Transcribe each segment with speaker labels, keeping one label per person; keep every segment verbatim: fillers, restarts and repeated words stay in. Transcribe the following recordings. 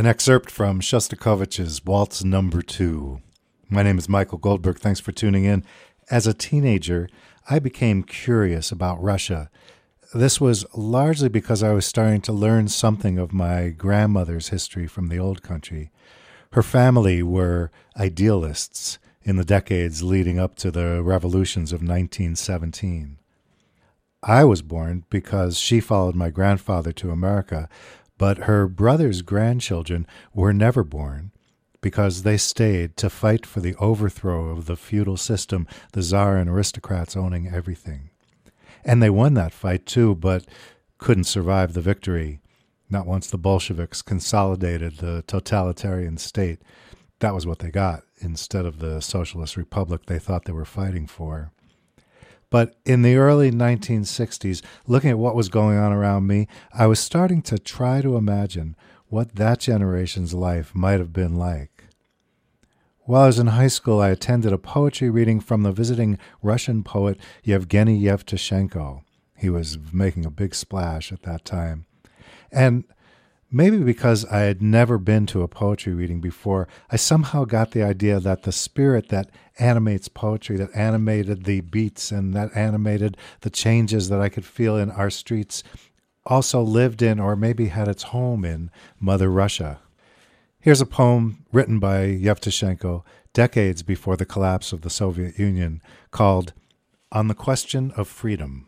Speaker 1: An excerpt from Shostakovich's Waltz Number Two. My name is Michael Goldberg. Thanks for tuning in. As a teenager, I became curious about Russia. This was largely because I was starting to learn something of my grandmother's history from the old country. Her family were idealists in the decades leading up to the revolutions of nineteen seventeen. I was born because she followed my grandfather to America, but her brother's grandchildren were never born because they stayed to fight for the overthrow of the feudal system, the Tsar and aristocrats owning everything. And they won that fight too, but couldn't survive the victory. Not once the Bolsheviks consolidated the totalitarian state. That was what they got instead of the socialist republic they thought they were fighting for. But in the early nineteen sixties, looking at what was going on around me, I was starting to try to imagine what that generation's life might have been like. While I was in high school, I attended a poetry reading from the visiting Russian poet Yevgeny Yevtushenko. He was making a big splash at that time. And maybe because I had never been to a poetry reading before, I somehow got the idea that the spirit that animates poetry, that animated the beats and that animated the changes that I could feel in our streets, also lived in or maybe had its home in Mother Russia. Here's a poem written by Yevtushenko decades before the collapse of the Soviet Union called On the Question of Freedom.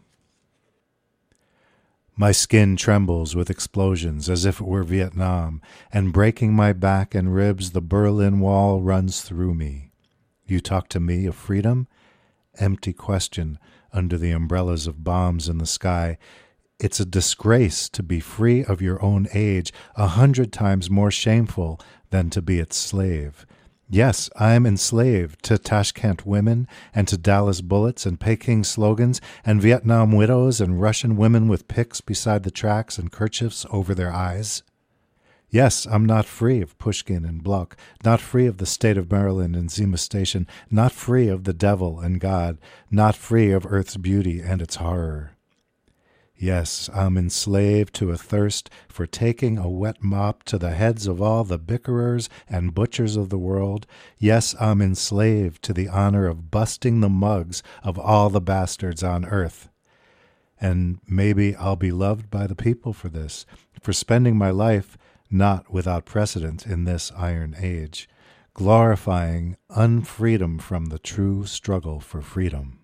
Speaker 1: My skin trembles with explosions as if it were Vietnam, and breaking my back and ribs, the Berlin Wall runs through me. You talk to me of freedom? Empty question under the umbrellas of bombs in the sky. It's a disgrace to be free of your own age, a hundred times more shameful than to be its slave. Yes, I'm enslaved to Tashkent women and to Dallas bullets and Peking slogans and Vietnam widows and Russian women with picks beside the tracks and kerchiefs over their eyes. Yes, I'm not free of Pushkin and Bloch, not free of the state of Maryland and Zima Station, not free of the devil and God, not free of Earth's beauty and its horror. Yes, I'm enslaved to a thirst for taking a wet mop to the heads of all the bickerers and butchers of the world. Yes, I'm enslaved to the honor of busting the mugs of all the bastards on earth. And maybe I'll be loved by the people for this, for spending my life not without precedent in this iron age, glorifying unfreedom from the true struggle for freedom.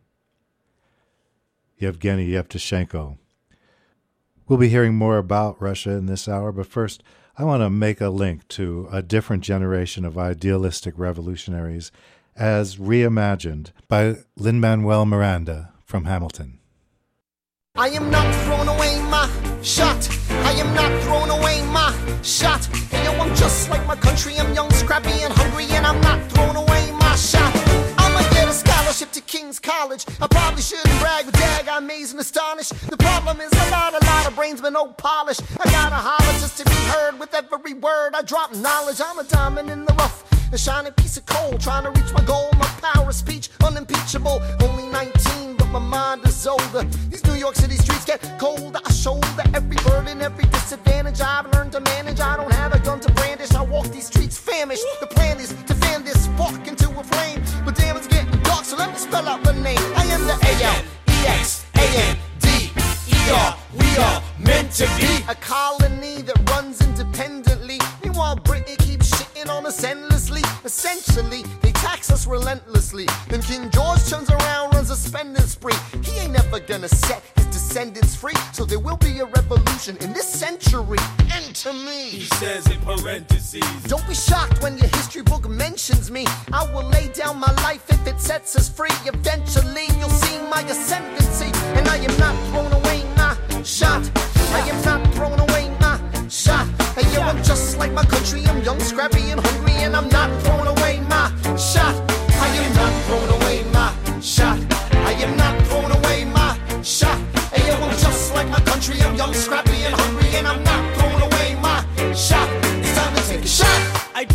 Speaker 1: Yevgeny Yevtushenko. We'll be hearing more about Russia in this hour, but first I want to make a link to a different generation of idealistic revolutionaries as reimagined by Lin-Manuel Miranda from Hamilton.
Speaker 2: I am not throwing away my shot. I am not throwing away my shot. And yo, I'm just like my country. I'm young, scrappy, and hungry, and I'm not throwing away my shot. I'ma get a scholarship to King's College. I probably shouldn't brag, but dag, I'm amazed and astonished. The problem is a lot, a lot of brains, but no polish. I gotta holler just to be heard with every word. I drop knowledge. I'm a diamond in the rough, a shining piece of coal, trying to reach my goal. My power of speech, unimpeachable. Only nineteen, but my mind is older. These New York City streets get colder. I shoulder every burden, every disadvantage I've learned to manage. I don't have a gun to brandish. I walk these streets famished. The plan is to fan this spark into a flame. But damn, it's getting dark, so let me spell out the name. I am the A L E X A N D E R. We are meant to be a colony that runs independently. Meanwhile, Britain keeps shitting on us endlessly. Essentially, they tax us relentlessly. Then King George turns around, runs a spending spree. He ain't never gonna set his descendants free. So there will be a revolution in this century. Enter me.
Speaker 3: He says in parentheses.
Speaker 2: Don't be shocked when your history book mentions me. I will lay down my life if it sets us free. Eventually, you'll see my ascendancy. And I am not throwing away my shot. I am not throwing away my shot. And yo, I'm just like my country. I'm young, scrappy, and hungry, and I'm not throwing away my shot. I am not throwing away my shot. I am not throwing away my shot. And yo, I'm just like my country. I'm young, scrappy, and hungry, and I'm not throwing away my shot. It's time to take a shot.
Speaker 3: I dream of life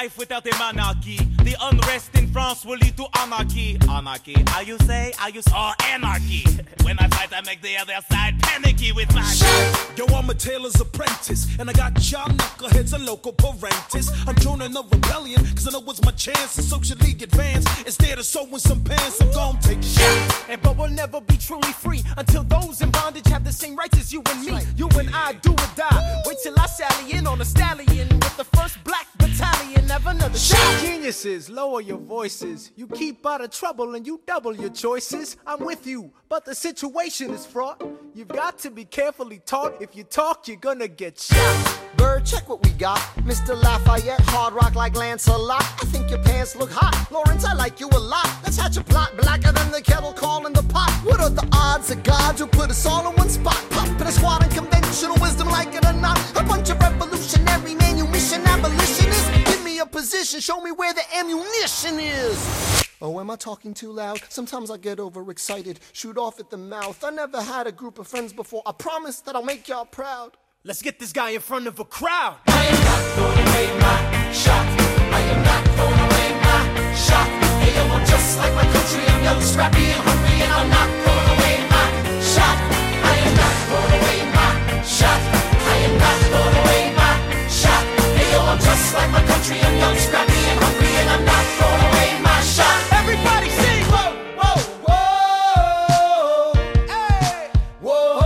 Speaker 3: life without a monarchy. The unrest in France will lead to anarchy. Anarchy, how you say? How you say? Oh, anarchy. When I fight, I make the other side panicky with my
Speaker 4: Yo, I'm a tailor's apprentice, and I got y'all knuckleheads and local parentis. I'm joining the rebellion, cause I know it's my chance to socially advance. Instead of sewing some pants, I'm gon' take a shot.
Speaker 5: And but we'll never be truly free until those in bondage have the same rights as you and me. You and I do or die. Wait till I sally in on a stallion with the first black battalion. Have another shot. Geniuses, lower your voices. You keep out of trouble and you double your choices. I'm with you, but the situation is fraught. You've got to be carefully taught. If you talk, you're gonna get shot.
Speaker 2: Bird, check what we got. Mister Lafayette, hard rock like Lancelot. I think your pants look hot. Lawrence, I like you a lot. Let's hatch a plot blacker than the kettle calling the pot. What are the odds that God will put us all in one spot? Pop in a squad and conventional wisdom, like it or not. A bunch of revolutionary manumission abolitionists. Give me a position, show me where the ammunition is. Oh, am I talking too loud? Sometimes I get overexcited, shoot off at the mouth. I never had a group of friends before. I promise that I'll make y'all proud.
Speaker 5: Let's get this guy in front of a crowd.
Speaker 2: I am not throwing away my shot. I am not throwing away my shot. Hey, yo, I'm just like my country. I'm young, scrappy, and hungry, and I'm not throwing away my shot. I am not throwing away my shot. I am not throwing away my shot. Hey, yo, I'm just like my country. I'm young, scrappy, and hungry, and I'm not throwing away my shot.
Speaker 5: Everybody sing!
Speaker 2: Whoa, whoa, whoa, hey, whoa,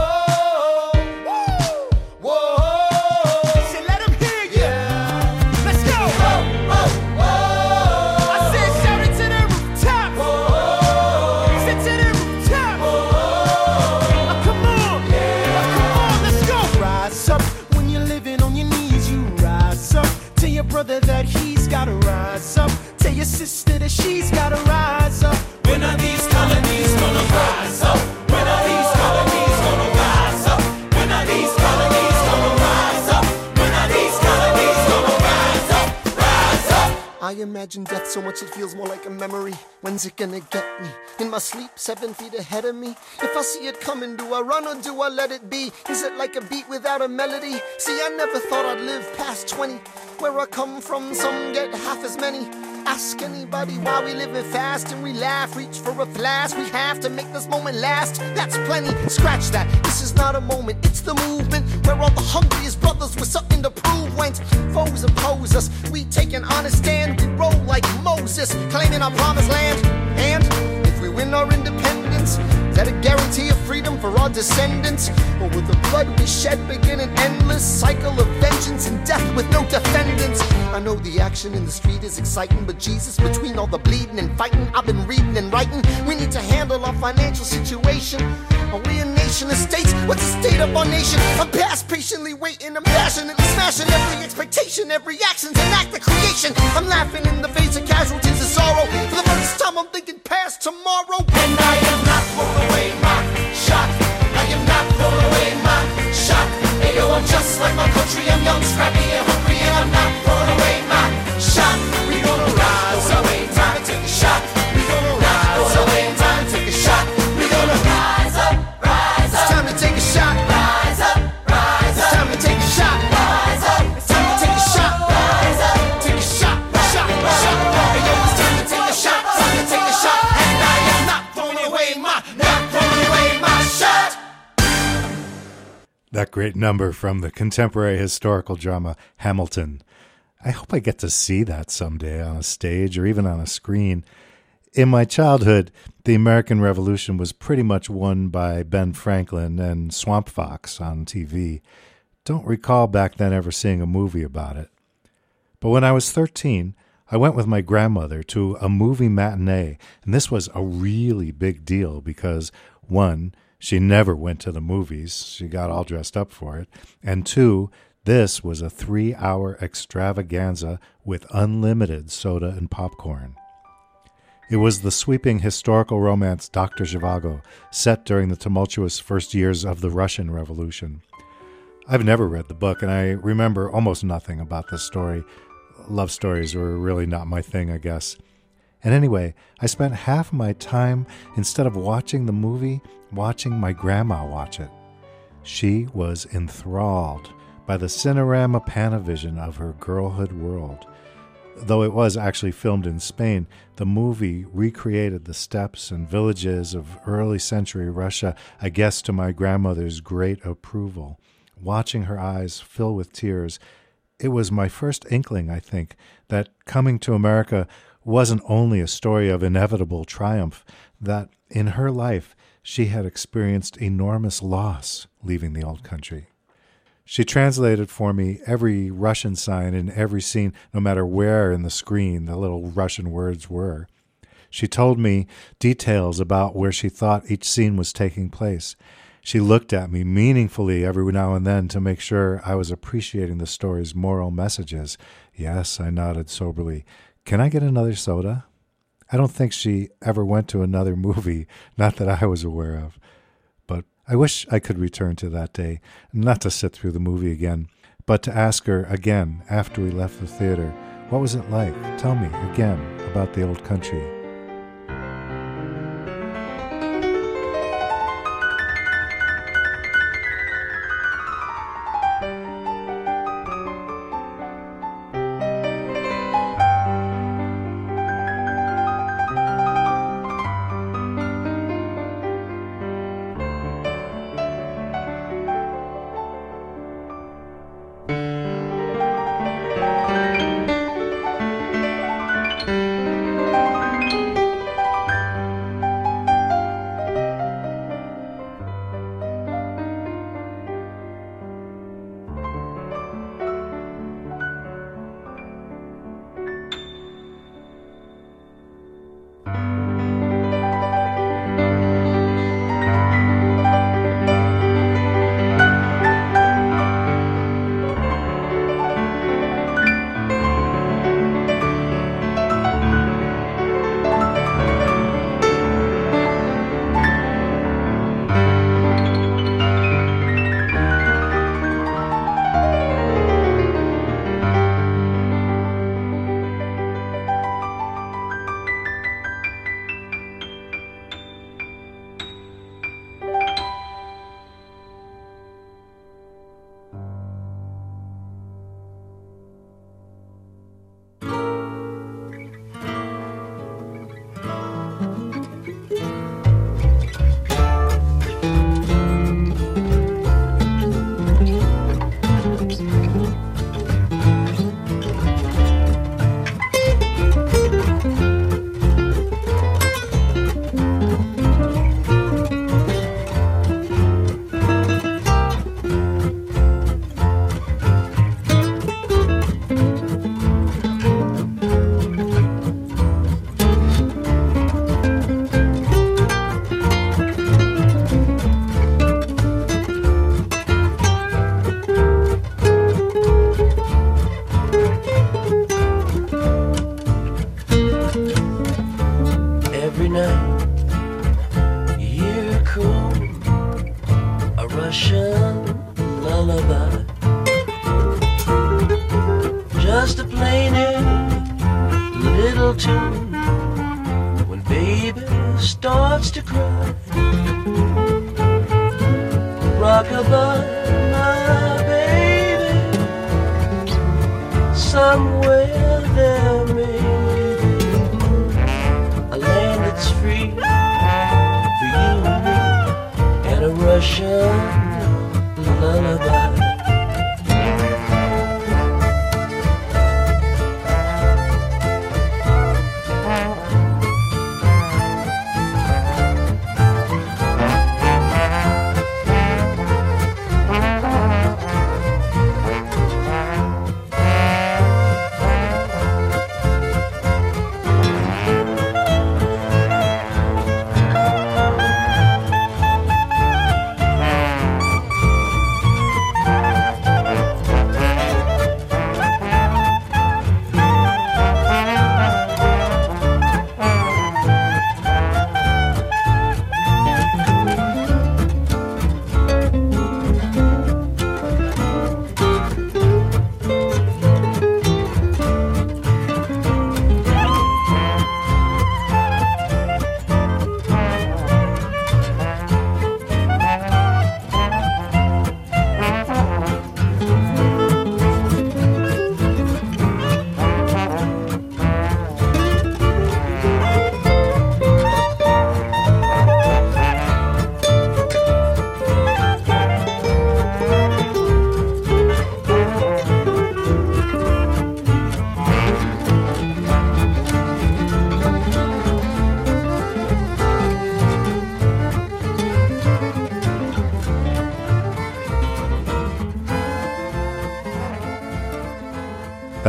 Speaker 2: whoa, whoa.
Speaker 5: Say, let him hear you.
Speaker 2: Yeah.
Speaker 5: Let's go.
Speaker 2: Whoa, whoa, whoa.
Speaker 5: I said, shout it to the rooftop.
Speaker 2: Whoa.
Speaker 5: Sit to the rooftop. Oh, come on. Oh, come on, let's go. Rise up when you're living on your knees. You rise up. Tell your brother that he's gotta rise up. Tell your sister that she's gotta rise up.
Speaker 3: When are these colonies gonna rise up? When are these colonies gonna rise up? When are these colonies gonna rise up? When are these colonies gonna rise up? Rise up!
Speaker 2: I imagine death so much it feels more like a memory. When's it gonna get me? In my sleep, seven feet ahead of me. If I see it coming, do I run or do I let it be? Is it like a beat without a melody? See, I never thought I'd live past twenty. Where I come from, some get half as many. Ask anybody why we living fast and we laugh. Reach for a flash, we have to make this moment last. That's plenty, scratch that. This is not a moment, it's the movement. Where all the hungriest brothers with something to prove went. Foes oppose us, we take an honest stand. We roll like Moses, claiming our promised land. And if we win our independence, is that a guarantee of freedom for our descendants? Or will the blood we shed begin an endless cycle of vengeance and death with no defendants? I know the action in the street is exciting, but Jesus, between all the bleeding and fighting I've been reading and writing, we need to handle our financial situation. Are we a nation of states? What's the state of our nation? I'm past patiently waiting, I'm passionately smashing every expectation, every action's an act of creation. I'm laughing in the face of casualties of sorrow. For the first time I'm thinking past tomorrow. And I am not throwing away my shot. I am not throwing away my shot. Hey yo, I'm just like my country. I'm young, scrappy, and hungry, and I'm not throwing away my shot. We gonna rise up, time to take a shot. We gonna rise up, time to take a shot. We gonna rise up, rise up. It's time to take a shot. Rise up, rise up. It's time to take a shot. Rise up. It's time to take a shot. Rise up. Take a shot, shot, shot. Hey yo, it's time to take a shot. Time to take a shot. And I am not throwing away my, not throwing away my shot.
Speaker 1: That great number from the contemporary historical drama Hamilton. I hope I get to see that someday on a stage or even on a screen. In my childhood, the American Revolution was pretty much won by Ben Franklin and Swamp Fox on T V. Don't recall back then ever seeing a movie about it. But when I was thirteen, I went with my grandmother to a movie matinee, and this was a really big deal because, one, she never went to the movies. She got all dressed up for it. And two, this was a three-hour extravaganza with unlimited soda and popcorn. It was the sweeping historical romance Doctor Zhivago, set during the tumultuous first years of the Russian Revolution. I've never read the book, and I remember almost nothing about this story. Love stories were really not my thing, I guess. And anyway, I spent half my time, instead of watching the movie, watching my grandma watch it. She was enthralled by the Cinerama Panavision of her girlhood world. Though it was actually filmed in Spain, the movie recreated the steppes and villages of early century Russia, I guess to my grandmother's great approval. Watching her eyes fill with tears, it was my first inkling, I think, that coming to America wasn't only a story of inevitable triumph, that in her life she had experienced enormous loss leaving the old country. She translated for me every Russian sign in every scene, no matter where in the screen the little Russian words were. She told me details about where she thought each scene was taking place. She looked at me meaningfully every now and then to make sure I was appreciating the story's moral messages. Yes, I nodded soberly. Can I get another soda? I don't think she ever went to another movie, not that I was aware of. But I wish I could return to that day, not to sit through the movie again, but to ask her again after we left the theater, what was it like? Tell me again about the old country.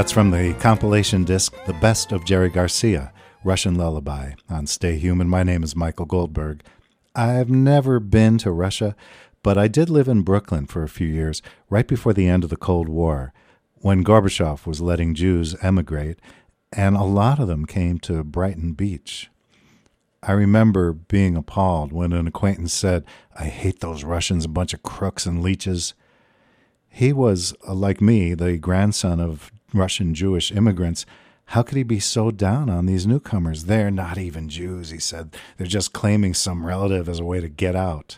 Speaker 1: That's from the compilation disc The Best of Jerry Garcia, Russian Lullaby, on Stay Human. My name is Michael Goldberg. I've never been to Russia, but I did live in Brooklyn for a few years, right before the end of the Cold War, when Gorbachev was letting Jews emigrate, and a lot of them came to Brighton Beach. I remember being appalled when an acquaintance said, "I hate those Russians, a bunch of crooks and leeches." He was, like me, the grandson of Russian Jewish immigrants. How could he be so down on these newcomers? They're not even Jews, he said. They're just claiming some relative as a way to get out.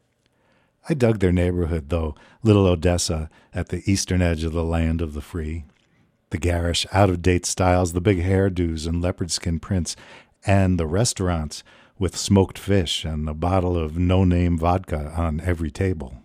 Speaker 1: I dug their neighborhood, though, Little Odessa, at the eastern edge of the land of the free. The garish, out-of-date styles, the big hairdos and leopard skin prints, and the restaurants with smoked fish and a bottle of no-name vodka on every table.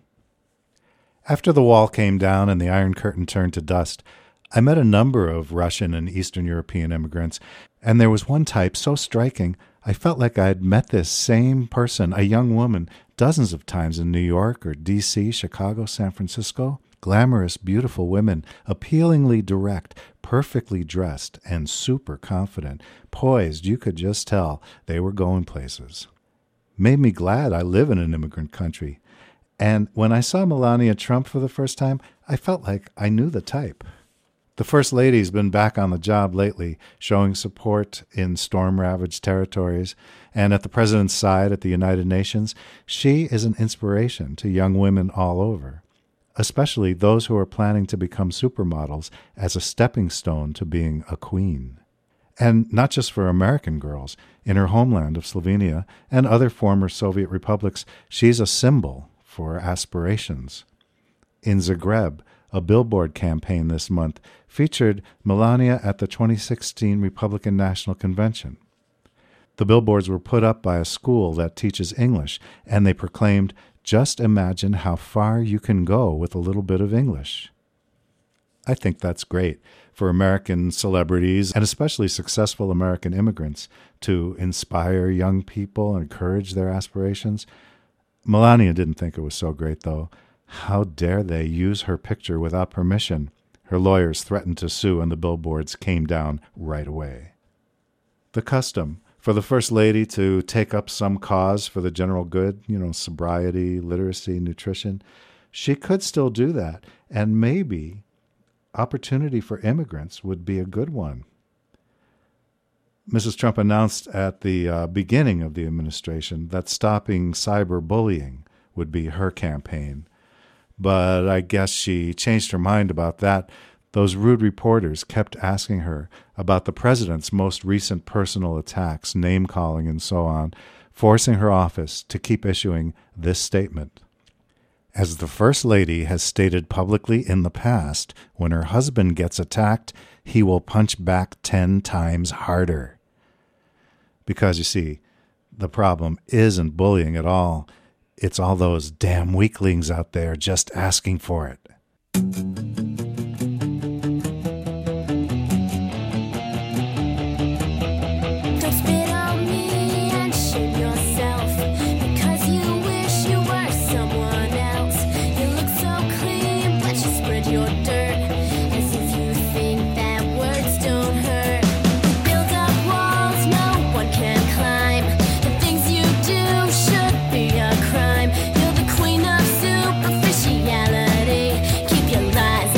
Speaker 1: After the wall came down and the Iron Curtain turned to dust, I met a number of Russian and Eastern European immigrants, and there was one type so striking I felt like I'd met this same person, a young woman, dozens of times in New York or D C, Chicago, San Francisco. Glamorous, beautiful women, appealingly direct, perfectly dressed, and super confident, poised. You could just tell they were going places. Made me glad I live in an immigrant country. And when I saw Melania Trump for the first time, I felt like I knew the type. The First Lady's been back on the job lately, showing support in storm-ravaged territories, and at the President's side at the United Nations, she is an inspiration to young women all over, especially those who are planning to become supermodels as a stepping stone to being a queen. And not just for American girls. In her homeland of Slovenia and other former Soviet republics, she's a symbol for aspirations. In Zagreb, a billboard campaign this month featured Melania at the twenty sixteen Republican National Convention. The billboards were put up by a school that teaches English, and they proclaimed, "Just imagine how far you can go with a little bit of English." I think that's great for American celebrities and especially successful American immigrants to inspire young people and encourage their aspirations. Melania didn't think it was so great, though. How dare they use her picture without permission? Her lawyers threatened to sue, and the billboards came down right away. The custom for the First Lady to take up some cause for the general good, you know, sobriety, literacy, nutrition, she could still do that, and maybe opportunity for immigrants would be a good one. Missus Trump announced at the uh, beginning of the administration that stopping cyberbullying would be her campaign. But I guess she changed her mind about that. Those rude reporters kept asking her about the president's most recent personal attacks, name-calling and so on, forcing her office to keep issuing this statement. As the First Lady has stated publicly in the past, when her husband gets attacked, he will punch back ten times harder. Because, you see, the problem isn't bullying at all. It's all those damn weaklings out there just asking for it.
Speaker 6: Don't spit on me and shame yourself because you wish you were someone else. You look so clean, but you spread your dirt as if you think that words don't hurt. You build up walls no one can climb. The things you do should be a crime. You're the queen of superficiality. Keep your lies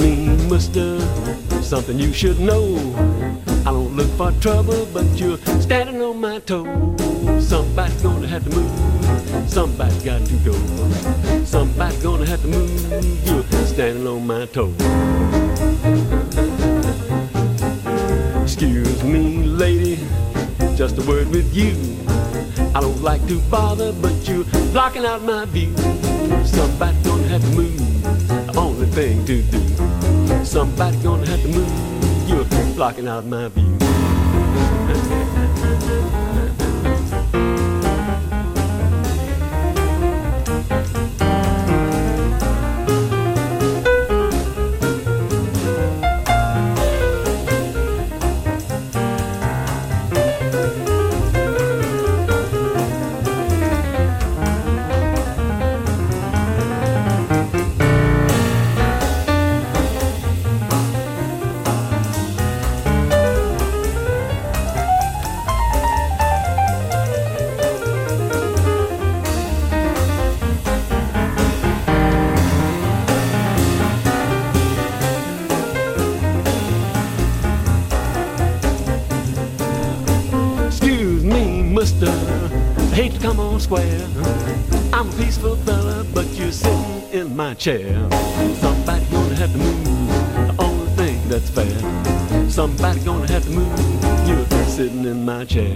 Speaker 7: me, mister, something you should know. I don't look for trouble, but you're standing on my toes. Somebody's gonna have to move, somebody's got to go. Somebody's gonna have to move, you're standing on my toes. Excuse me, lady, just a word with you. I don't like to bother, but you're blocking out my view. Somebody's gonna have to move, the only thing to do. Somebody's gonna have to move, you're blocking out my view. I hate to come on square. I'm a peaceful fella, but you're sitting in my chair. Somebody gonna have to move, the only thing that's fair. Somebody gonna have to move, you're sitting in my chair.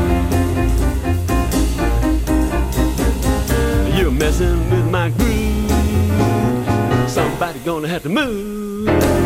Speaker 7: You're messing with my groove. Somebody gonna have to move.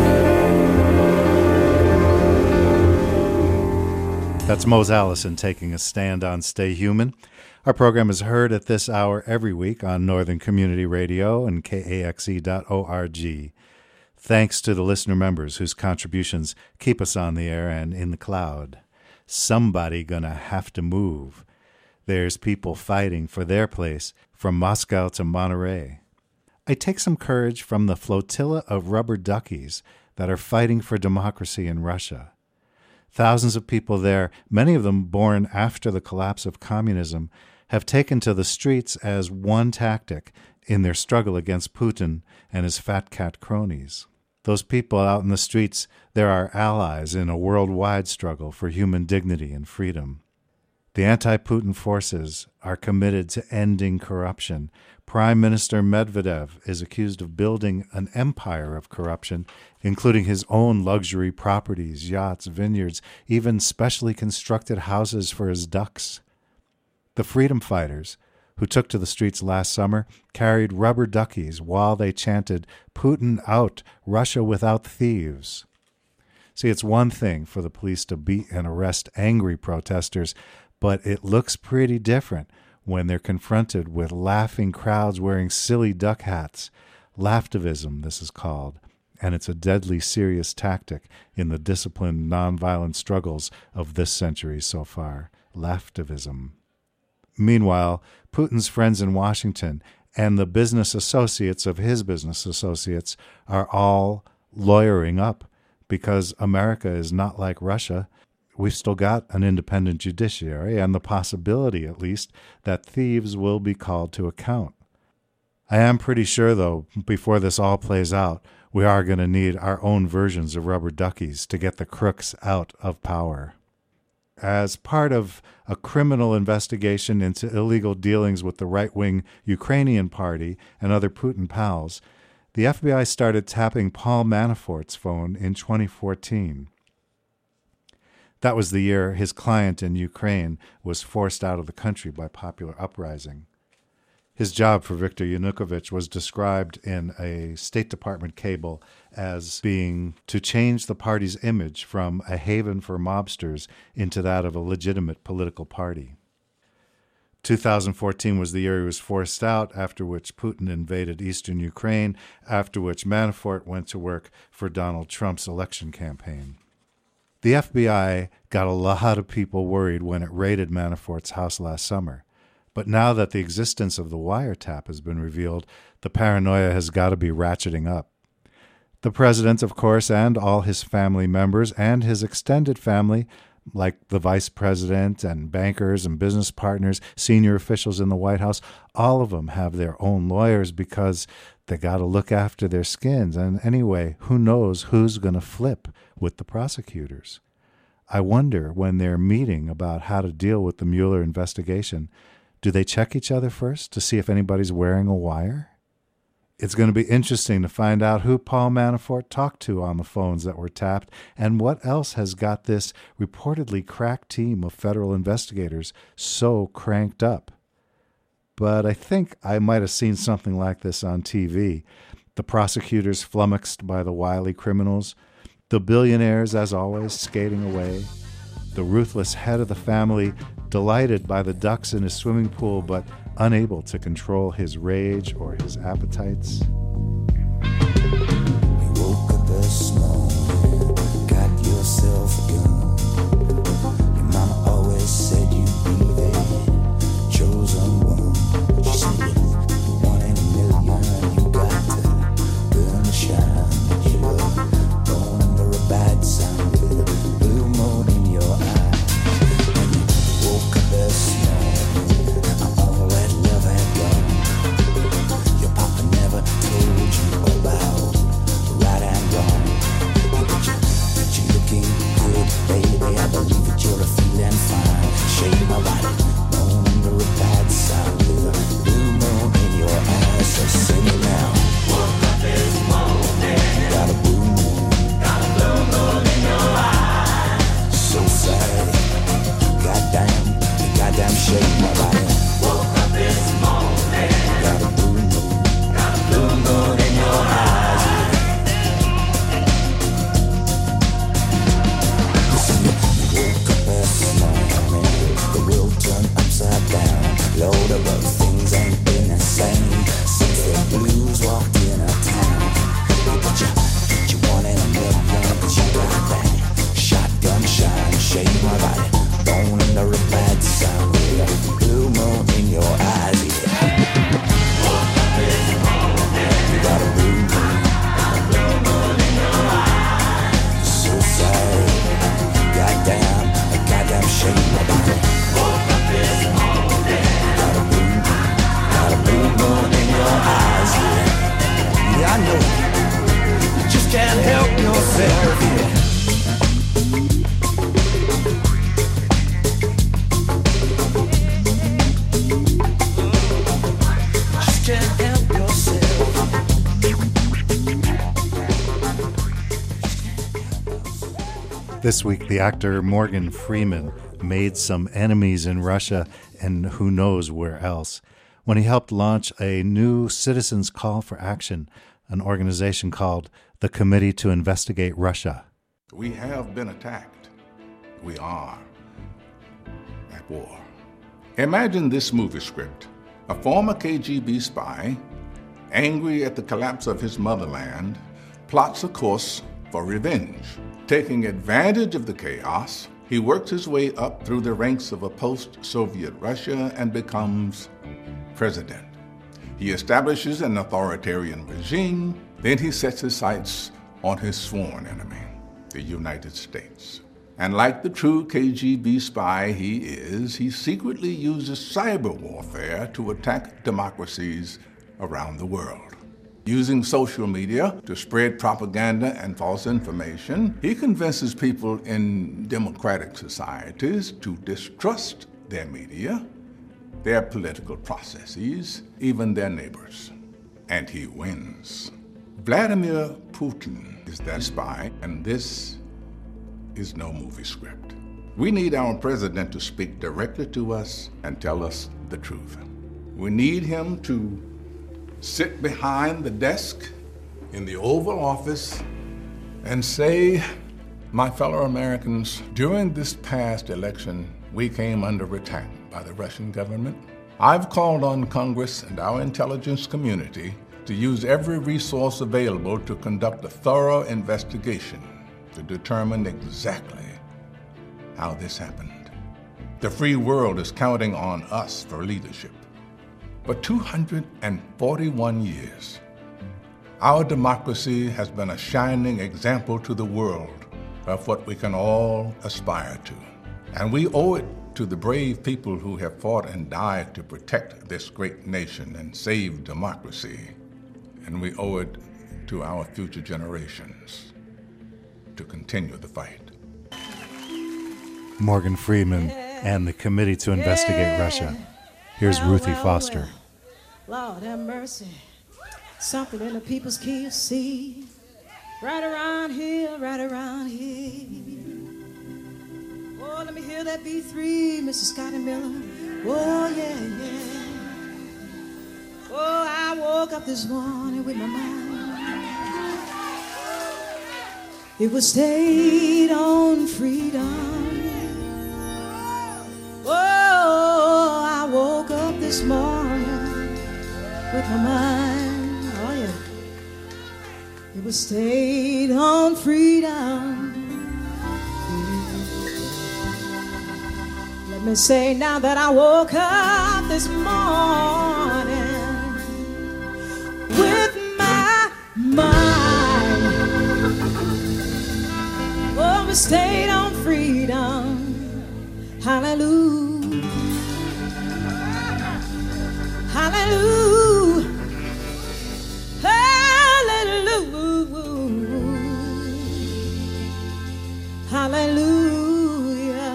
Speaker 1: That's Mose Allison taking a stand on Stay Human. Our program is heard at this hour every week on Northern Community Radio and K A X E dot org. Thanks to the listener members whose contributions keep us on the air and in the cloud. Somebody gonna have to move. There's people fighting for their place from Moscow to Monterey. I take some courage from the flotilla of rubber duckies that are fighting for democracy in Russia. Thousands of people there, many of them born after the collapse of communism, have taken to the streets as one tactic in their struggle against Putin and his fat cat cronies. Those people out in the streets, they're our allies in a worldwide struggle for human dignity and freedom. The anti-Putin forces are committed to ending corruption. Prime Minister Medvedev is accused of building an empire of corruption, including his own luxury properties, yachts, vineyards, even specially constructed houses for his ducks. The freedom fighters, who took to the streets last summer, carried rubber duckies while they chanted, "Putin out, Russia without thieves." See, it's one thing for the police to beat and arrest angry protesters, but it looks pretty different when they're confronted with laughing crowds wearing silly duck hats. Laughtivism, this is called, and it's a deadly serious tactic in the disciplined nonviolent struggles of this century so far. Laughtivism. Meanwhile, Putin's friends in Washington and the business associates of his business associates are all lawyering up because America is not like Russia. We've still got an independent judiciary and the possibility, at least, that thieves will be called to account. I am pretty sure, though, before this all plays out, we are going to need our own versions of rubber duckies to get the crooks out of power. As part of a criminal investigation into illegal dealings with the right-wing Ukrainian party and other Putin pals, the F B I started tapping Paul Manafort's phone in twenty fourteen. That was the year his client in Ukraine was forced out of the country by popular uprising. His job for Viktor Yanukovych was described in a State Department cable as being to change the party's image from a haven for mobsters into that of a legitimate political party. two thousand fourteen was the year he was forced out, after which Putin invaded eastern Ukraine, after which Manafort went to work for Donald Trump's election campaign. The F B I got a lot of people worried when it raided Manafort's house last summer. But now that the existence of the wiretap has been revealed, the paranoia has got to be ratcheting up. The president, of course, and all his family members and his extended family like the vice president and bankers and business partners, senior officials in the White House, all of them have their own lawyers because they got to look after their skins. And anyway, who knows who's going to flip with the prosecutors? I wonder when they're meeting about how to deal with the Mueller investigation, do they check each other first to see if anybody's wearing a wire? It's going to be interesting to find out who Paul Manafort talked to on the phones that were tapped and what else has got this reportedly crack team of federal investigators so cranked up. But I think I might have seen something like this on T V. The prosecutors flummoxed by the wily criminals, the billionaires, as always, skating away, the ruthless head of the family delighted by the ducks in his swimming pool but unable to control his rage or his appetites.
Speaker 8: You woke up this morning, got yourself a gun. Your mama always said you'd be the chosen one. She said, one in a million, you got to burn the shine. You were born under a bad sign with a blue moon in your eye. And you woke up this morning, all that love had gone. Your papa never told you about right and wrong. But you, but you looking good, baby. I believe that you're a feeling fine. Shake my body, born under a bad sign with a blue moon in your eyes. So sing it now.
Speaker 3: Woke up this morning,
Speaker 8: You got a blue moon,
Speaker 3: got a blue moon in your eyes.
Speaker 8: so sad. Goddamn, you goddamn shake my body.
Speaker 3: Woke up this morning,
Speaker 8: You got a blue moon,
Speaker 3: got a blue moon in your eyes.
Speaker 8: Listen, you woke up this morning, the world turned upside down. Lord, above things ain't been the same since the blues walked in our town. But you, but you one in a million, 'cause you got that shotgun shine, shake my body, born under a bad sign with a blue moon in your eyes. Yeah. You got a blue moon, so sad. Goddamn, goddamn shake my body. Got a blue moon, got a blue moon in your eyes. Yeah, yeah I know it. You just can't help yourself. Yeah. Just can't help yourself.
Speaker 1: This week, the actor Morgan Freeman made some enemies in Russia and who knows where else when he helped launch a new citizens' call for action, an organization called the Committee to Investigate Russia.
Speaker 9: We have been attacked. We are at war. Imagine this movie script. A former K G B spy, angry at the collapse of his motherland, plots a course for revenge. Taking advantage of the chaos, he works his way up through the ranks of a post-Soviet Russia and becomes president. He establishes an authoritarian regime, then he sets his sights on his sworn enemy, the United States. And like the true K G B spy he is, he secretly uses cyber warfare to attack democracies around the world. Using social media to spread propaganda and false information, he convinces people in democratic societies to distrust their media, their political processes, even their neighbors. And he wins. Vladimir Putin is that spy, and this is no movie script. We need our president to speak directly to us and tell us the truth. We need him to sit behind the desk in the Oval Office and say, my fellow Americans, during this past election, we came under attack by the Russian government. I've called on Congress and our intelligence community to use every resource available to conduct a thorough investigation to determine exactly how this happened. The free world is counting on us for leadership. For two hundred forty-one years, our democracy has been a shining example to the world of what we can all aspire to. And we owe it to the brave people who have fought and died to protect this great nation and save democracy. And we owe it to our future generations to continue the fight.
Speaker 1: Morgan Freeman and the Committee to Investigate Russia. Here's
Speaker 10: Well,
Speaker 1: Ruthie
Speaker 10: well,
Speaker 1: Foster.
Speaker 10: well. Lord have mercy. Something in the people's key of C. Right around here, right around here. Oh, let me hear that B three, Missus Scotty Miller. Oh, yeah, yeah. Oh, I woke up this morning with my mind. It was stayed on freedom. Oh, I woke up this morning with my mind. Oh, yeah. It was stayed on freedom. Let me say now that I woke up this morning with my mind. Oh, we stayed on freedom. Hallelujah. Hallelujah. Hallelujah. Hallelujah.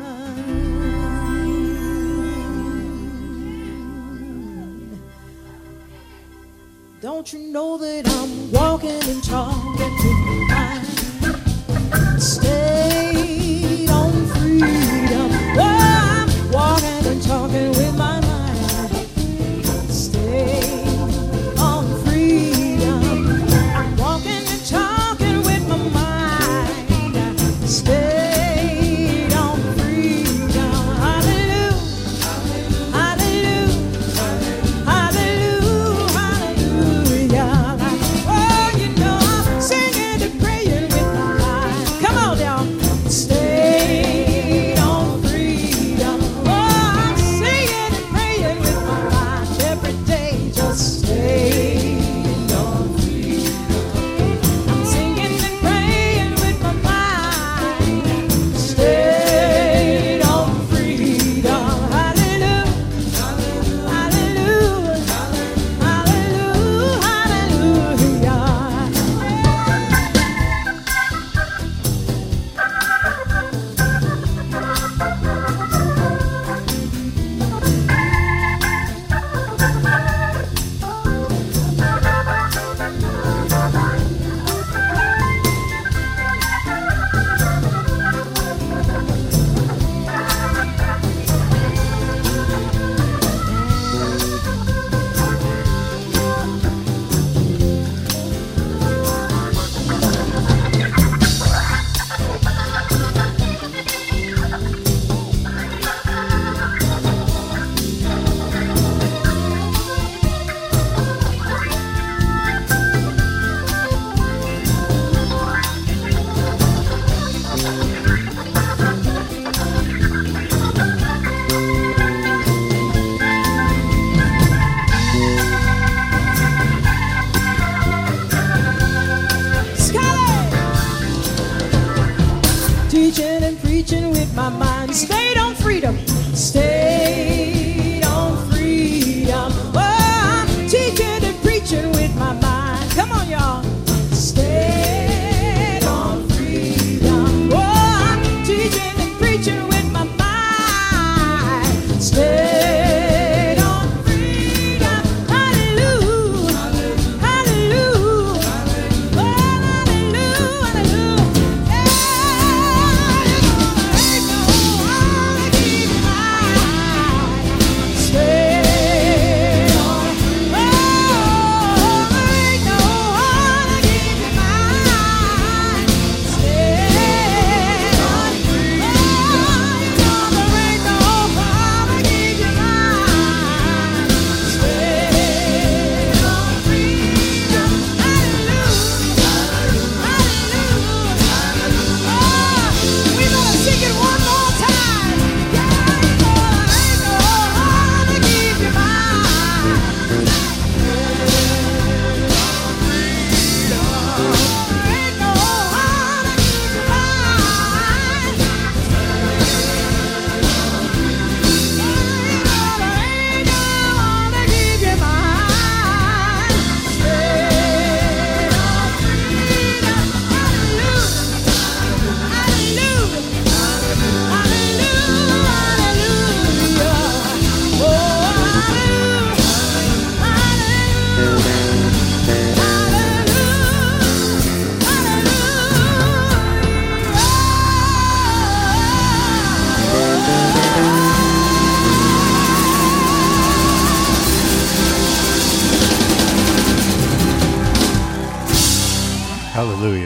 Speaker 10: Don't you know that I'm walking and talking to my mind? Stayed on freedom. Oh, I'm walking and talking with my mind. Stayed on freedom. I'm walking and talking with my mind. Stayed on freedom. Hallelujah. Hallelujah. Hallelujah. Hallelujah. Oh, you know I'm singing and praying with my mind. Come on, y'all. Stayed on freedom. Oh, I'm singing and praying with my mind every day. Just stayed on freedom. I'm singing and praying with my mind. Stayed on freedom. Hallelujah. Hallelujah. Hallelujah. Hallelujah. Teaching and preaching with my mind. Stayed on freedom. Stayed on freedom. Oh, I'm teaching and preaching with my mind. Come on, y'all. Stayed on freedom. Oh, I'm teaching and preaching with my mind. Stayed on freedom. Hallelujah. Hallelujah. Oh, hallelujah. Hallelujah. Yeah.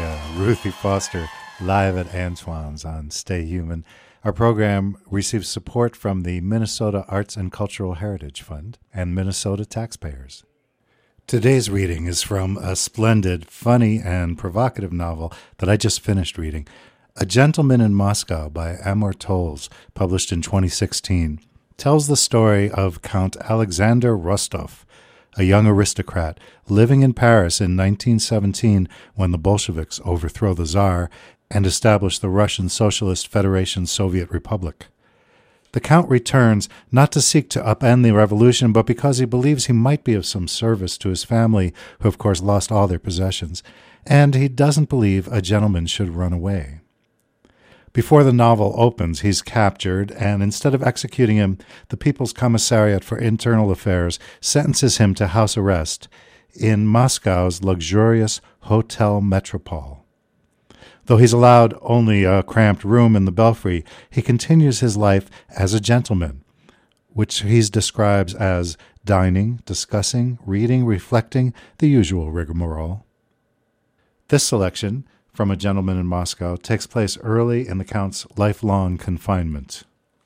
Speaker 1: Russia, Ruthie Foster, live at Antoine's on Stay Human. Our program receives support from the Minnesota Arts and Cultural Heritage Fund and Minnesota taxpayers. Today's reading is from a splendid, funny, and provocative novel that I just finished reading, A Gentleman in Moscow by Amor Towles, published in twenty sixteen, tells the story of Count Alexander Rostov, a young aristocrat living in Paris in nineteen seventeen when the Bolsheviks overthrow the Tsar and establish the Russian Socialist Federation Soviet Republic. The Count returns not to seek to upend the revolution, but because he believes he might be of some service to his family, who of course lost all their possessions, and he doesn't believe a gentleman should run away. Before the novel opens, he's captured, and instead of executing him, the People's Commissariat for Internal Affairs sentences him to house arrest in Moscow's luxurious Hotel Metropole. Though he's allowed only a cramped room in the belfry, he continues his life as a gentleman, which he describes as dining, discussing, reading, reflecting, the usual rigmarole. This selection, from A Gentleman in Moscow, takes place early in the Count's lifelong confinement.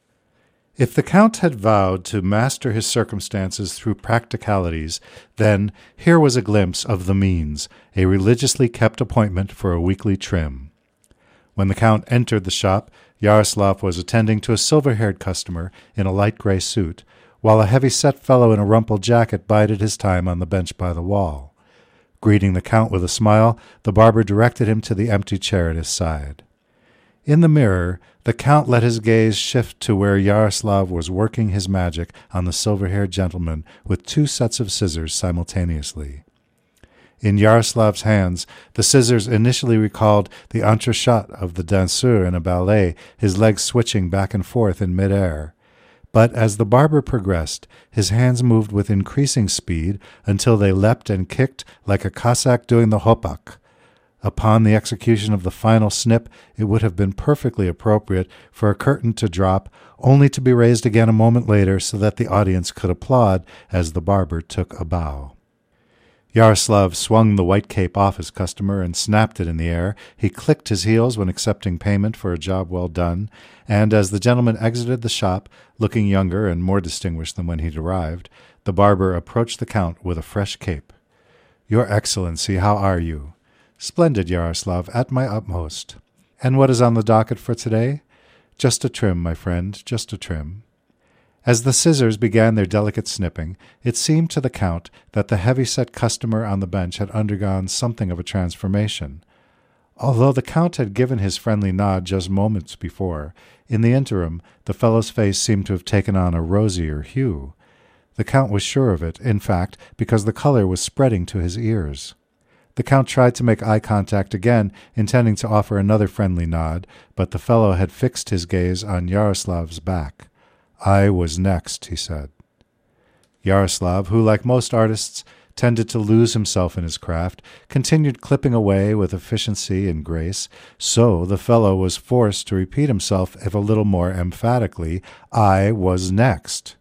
Speaker 1: If the Count had vowed to master his circumstances through practicalities, then here was a glimpse of the means, a religiously kept appointment for a weekly trim. When the Count entered the shop, Yaroslav was attending to a silver-haired customer in a light gray suit, while a heavy-set fellow in a rumpled jacket bided his time on the bench by the wall. Greeting the Count with a smile, the barber directed him to the empty chair at his side. In the mirror, the Count let his gaze shift to where Yaroslav was working his magic on the silver-haired gentleman with two sets of scissors simultaneously. In Yaroslav's hands, the scissors initially recalled the entrechâte of the danseur in a ballet, his legs switching back and forth in midair. But as the barber progressed, his hands moved with increasing speed until they leapt and kicked like a Cossack doing the hopak. Upon the execution of the final snip, it would have been perfectly appropriate for a curtain to drop, only to be raised again a moment later so that the audience could applaud as the barber took a bow. Yaroslav swung the white cape off his customer and snapped it in the air. He clicked his heels when accepting payment for a job well done, and as the gentleman exited the shop, looking younger and more distinguished than when he'd arrived, the barber approached the Count with a fresh cape. "Your Excellency, how are you?" "Splendid, Yaroslav, at my utmost." "And what is on the docket for today?" "Just a trim, my friend, just a trim." As the scissors began their delicate snipping, it seemed to the Count that the heavy-set customer on the bench had undergone something of a transformation. Although the Count had given his friendly nod just moments before, in the interim the fellow's face seemed to have taken on a rosier hue. The Count was sure of it, in fact, because the color was spreading to his ears. The Count tried to make eye contact again, intending to offer another friendly nod, but the fellow had fixed his gaze on Yaroslav's back. "I was next," he said. Yaroslav, who, like most artists, tended to lose himself in his craft, continued clipping away with efficiency and grace, so the fellow was forced to repeat himself if a little more emphatically, "I was next."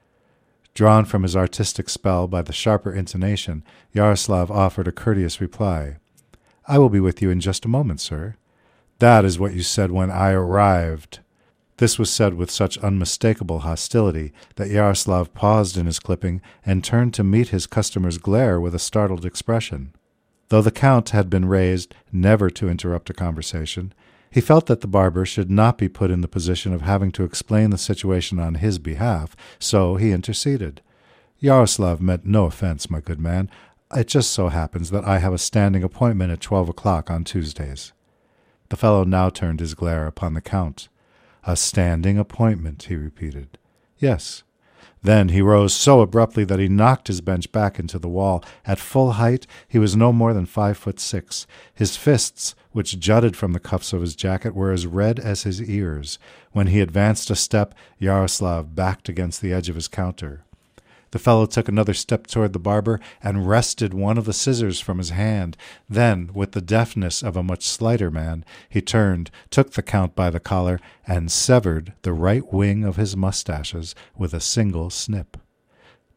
Speaker 1: Drawn from his artistic spell by the sharper intonation, Yaroslav offered a courteous reply. "I will be with you in just a moment, sir." "That is what you said when I arrived." This was said with such unmistakable hostility that Yaroslav paused in his clipping and turned to meet his customer's glare with a startled expression. Though the Count had been raised never to interrupt a conversation, he felt that the barber should not be put in the position of having to explain the situation on his behalf, so he interceded. "Yaroslav meant no offense, my good man. It just so happens that I have a standing appointment at twelve o'clock on Tuesdays." The fellow now turned his glare upon the Count. "A standing appointment," he repeated. "Yes." Then he rose so abruptly that he knocked his bench back into the wall. At full height, he was no more than five foot six. His fists, which jutted from the cuffs of his jacket, were as red as his ears. When he advanced a step, Yaroslav backed against the edge of his counter. The fellow took another step toward the barber and wrested one of the scissors from his hand. Then, with the deftness of a much slighter man, he turned, took the Count by the collar, and severed the right wing of his mustaches with a single snip.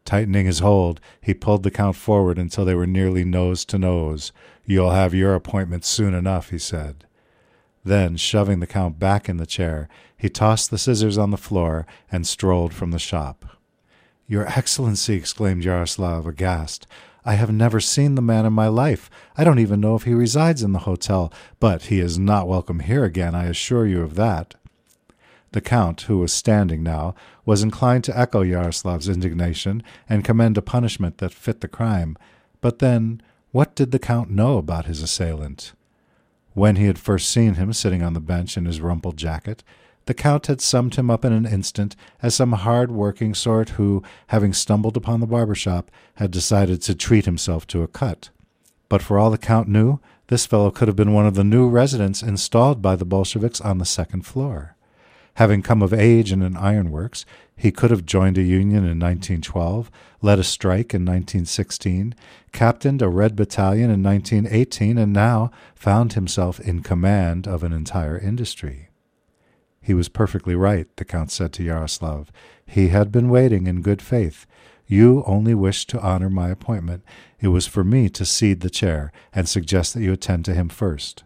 Speaker 1: Tightening his hold, he pulled the Count forward until they were nearly nose to nose. "You'll have your appointment soon enough," he said. Then, shoving the Count back in the chair, he tossed the scissors on the floor and strolled from the shop. "Your Excellency," exclaimed Yaroslav, aghast, "I have never seen the man in my life. I don't even know if he resides in the hotel, but he is not welcome here again, I assure you of that." The Count, who was standing now, was inclined to echo Yaroslav's indignation and commend a punishment that fit the crime. But then, what did the Count know about his assailant? When he had first seen him sitting on the bench in his rumpled jacket, the Count had summed him up in an instant as some hard-working sort who, having stumbled upon the barber shop, had decided to treat himself to a cut. But for all the Count knew, this fellow could have been one of the new residents installed by the Bolsheviks on the second floor. Having come of age in an ironworks, he could have joined a union in nineteen twelve, led a strike in nineteen sixteen, captained a Red Battalion in nineteen eighteen, and now found himself in command of an entire industry. He was perfectly right, the Count said to Yaroslav. He had been waiting in good faith. You only wished to honor my appointment. It was for me to cede the chair and suggest that you attend to him first.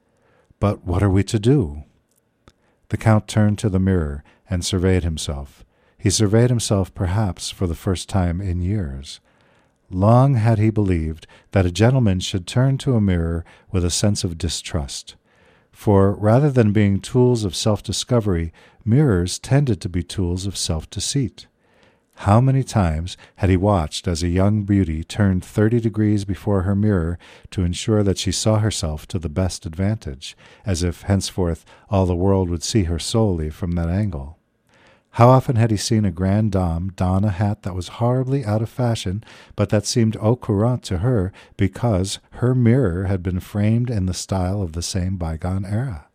Speaker 1: But what are we to do? The Count turned to the mirror and surveyed himself. He surveyed himself perhaps for the first time in years. Long had he believed that a gentleman should turn to a mirror with a sense of distrust. For rather than being tools of self-discovery, mirrors tended to be tools of self-deceit. How many times had he watched as a young beauty turned thirty degrees before her mirror to ensure that she saw herself to the best advantage, as if henceforth all the world would see her solely from that angle? How often had he seen a grande dame don a hat that was horribly out of fashion, but that seemed au courant to her because her mirror had been framed in the style of the same bygone era?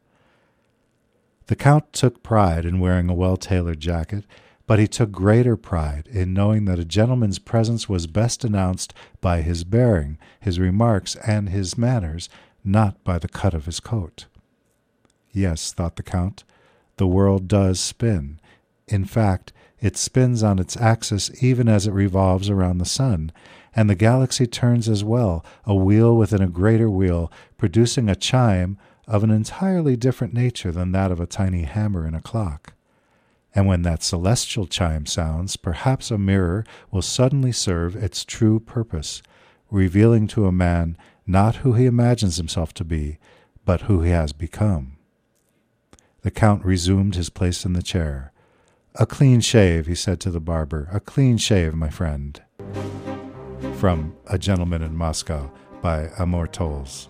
Speaker 1: The Count took pride in wearing a well-tailored jacket, but he took greater pride in knowing that a gentleman's presence was best announced by his bearing, his remarks, and his manners, not by the cut of his coat. Yes, thought the Count, the world does spin. In fact, it spins on its axis even as it revolves around the sun, and the galaxy turns as well, a wheel within a greater wheel, producing a chime of an entirely different nature than that of a tiny hammer in a clock. And when that celestial chime sounds, perhaps a mirror will suddenly serve its true purpose, revealing to a man not who he imagines himself to be, but who he has become. The Count resumed his place in the chair. "A clean shave," he said to the barber. "A clean shave, my friend." From A Gentleman in Moscow by Amor Towles.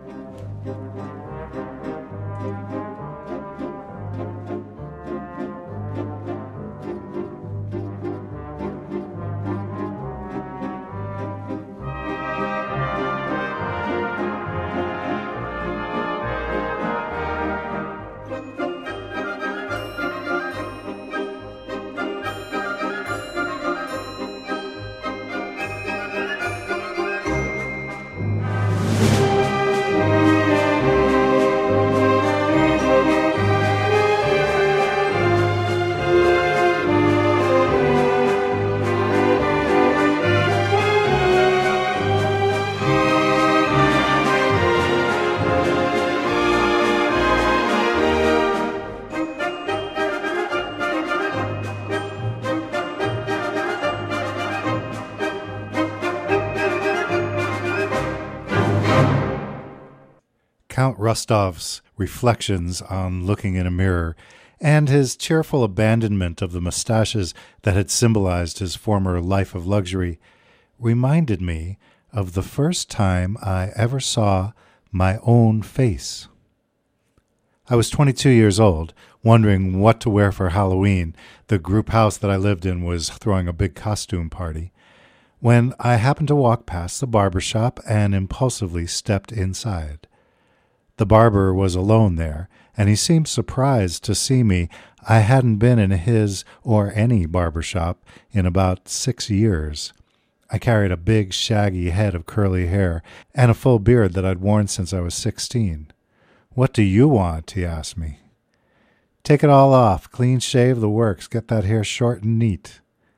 Speaker 1: Count Rostov's reflections on looking in a mirror, and his cheerful abandonment of the mustaches that had symbolized his former life of luxury, reminded me of the first time I ever saw my own face. I was twenty-two years old, wondering what to wear for Halloween. The group house that I lived in was throwing a big costume party, when I happened to walk past the barber shop and impulsively stepped inside. The barber was alone there, and he seemed surprised to see me. I hadn't been in his or any barber shop in about six years. I carried a big, shaggy head of curly hair and a full beard that I'd worn since I was sixteen. "What do you want?" he asked me. "Take it all off, clean shave the works, get that hair short and neat."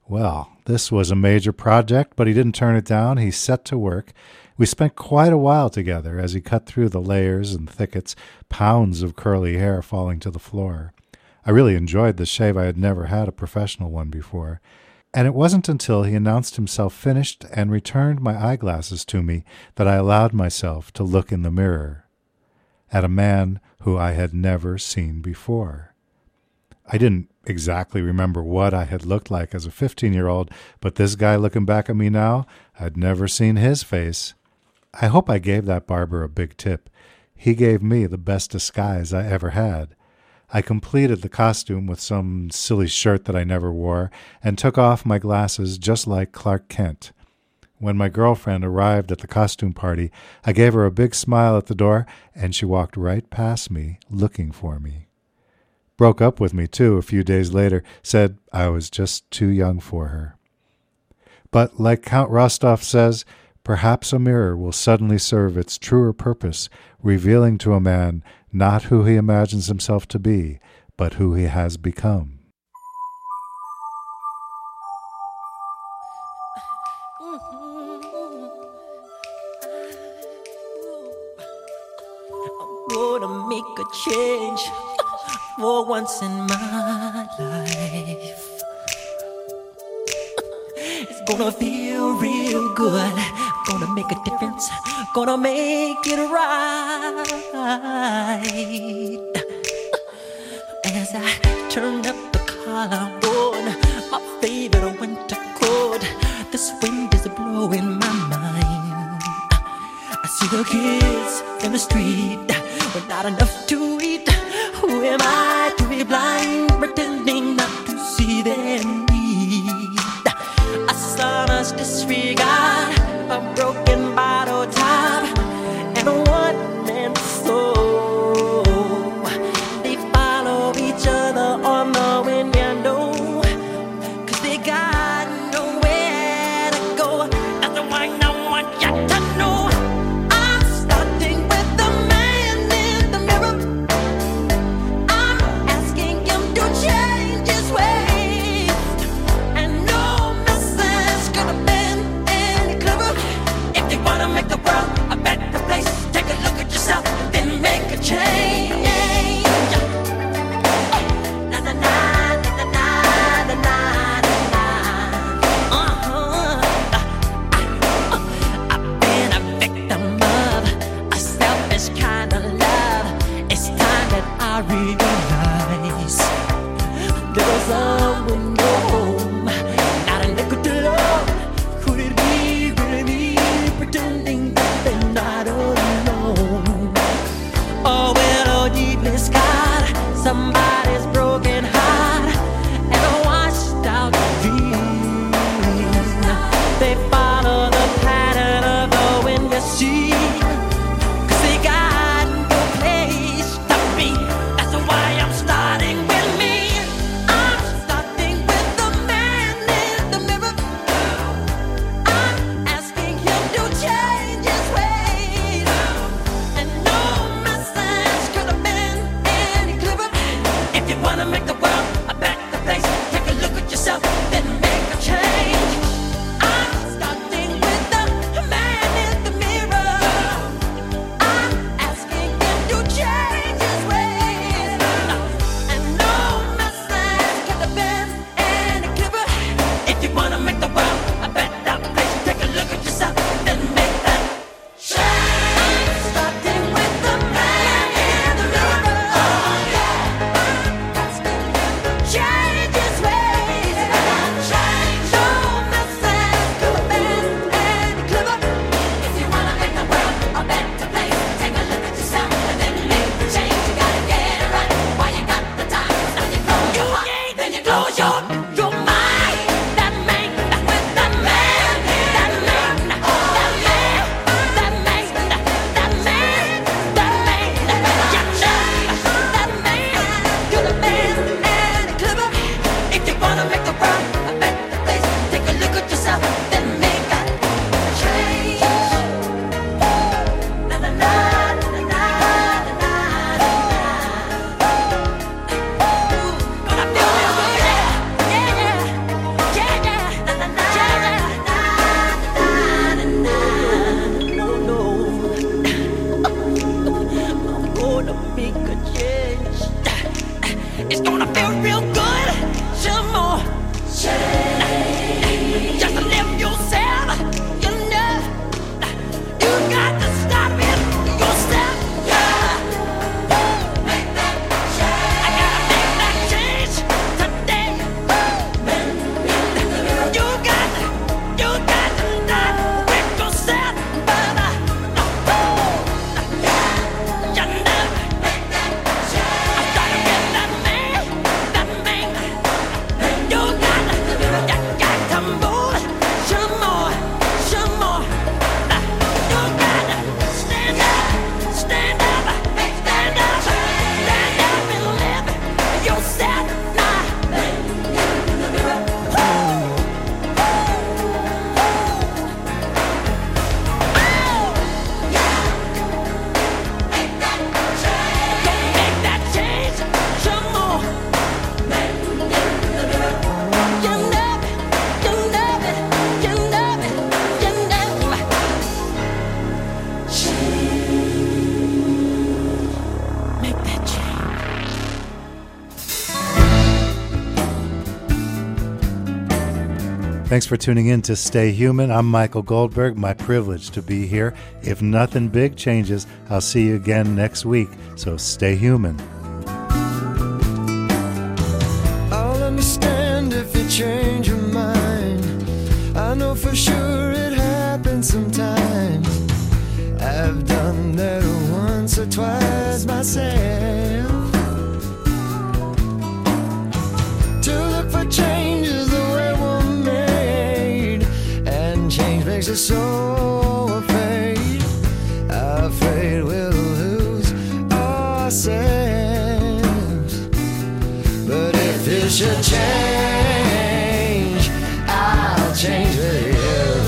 Speaker 1: Well, this was a major project, but he didn't turn it down. He set to work. We spent quite a while together as he cut through the layers and thickets, pounds of curly hair falling to the floor. I really enjoyed the shave. I had never had a professional one before. And it wasn't until he announced himself finished and returned my eyeglasses to me that I allowed myself to look in the mirror at a man who I had never seen before. I didn't exactly remember what I had looked like as a fifteen-year-old, but this guy looking back at me now, I'd never seen his face. I hope I gave that barber a big tip. He gave me the best disguise I ever had. I completed the costume with some silly shirt that I never wore and took off my glasses just like Clark Kent. When my girlfriend arrived at the costume party, I gave her a big smile at the door, and she walked right past me, looking for me. Broke up with me, too, a few days later, said I was just too young for her. But like Count Rostov says, perhaps a mirror will suddenly serve its truer purpose, revealing to a man not who he imagines himself to be, but who he has become.
Speaker 10: I'm gonna make a change for once in my life. It's gonna feel real good. Gonna make a difference. Gonna make it right. As I turn up the collar on my favorite winter coat, this wind is blowing my mind. I see the kids in the street with not enough to eat. Who am I to be blind, pretending not to see their need? A sonorous disregard, a broken bottle top, and a one-man soul. They follow each other on the wind, you know, 'cause they got nowhere to go. That's why I want you to know I'm starting with the man in the mirror. I'm asking him to change his ways, and no message could have been any clearer. If you wanna make the world a better place, take a look at yourself, then make a change. Na na na na na na na na. Uh-huh. I've been a victim of a selfish kind of love. It's time that I realize there was someone no home, not a nickel to love. Could it be really me pretending that they're not alone? Oh, well, oh, needless God, somebody's broken heart and a washed out dream. They follow the pattern of the wind, you see, 'cause they got no place to be. That's why I'm starting with me. I'm starting with the man in the mirror. I'm asking him to change his ways, and no message could have been any clearer. If you wanna
Speaker 1: Thanks for tuning in to Stay Human. I'm Michael Goldberg. My privilege to be here. If nothing big changes, I'll see you again next week. So stay human.
Speaker 11: I'll understand if you change your mind. I know for sure it happens sometimes. I've done that once or twice myself. To look for changes the way we're made, and change makes us so afraid, afraid we'll lose ourselves. But if you should change, I'll change with you.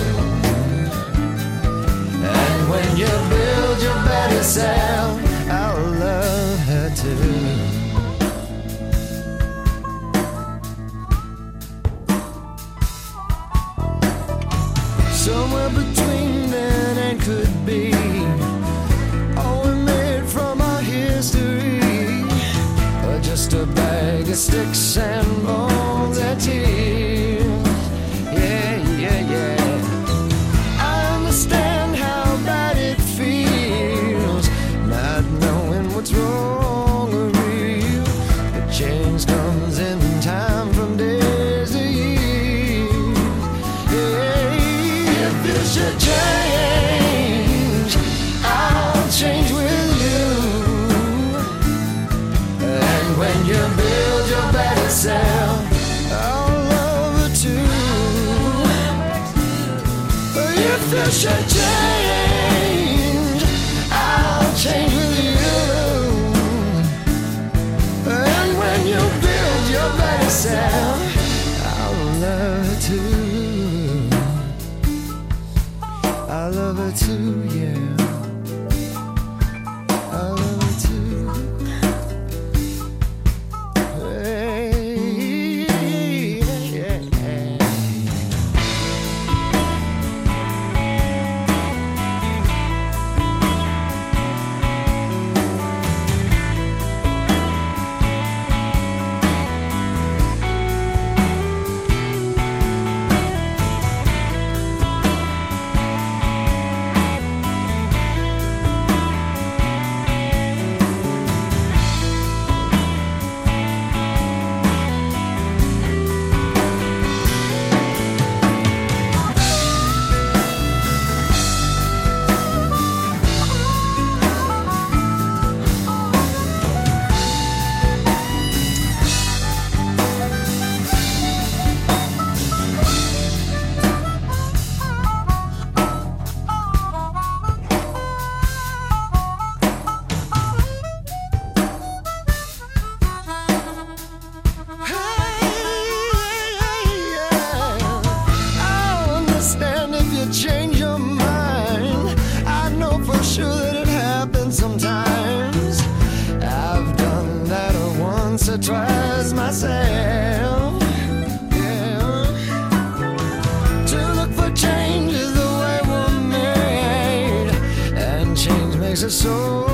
Speaker 11: And when you build your better self, I'll love her too. Somewhere between then and could be all we made from our history, or just a bag of sticks and bones and tears. Yeah, yeah, yeah. I understand how bad it feels, not knowing what's wrong or real. But change comes in time from days to years. Yeah, if you should change, I'll change with you. And when you build your better self, I'll love her too. If you should change, I'll change with you. And when you build your better self, I'll love her too. I love her too, yeah. I love her too. Hey, yeah, yeah. I'll understand if you change your mind. I know for sure that it happens sometimes. I've done that once or twice myself. Yeah. To look for changes the way we're made, and change makes us so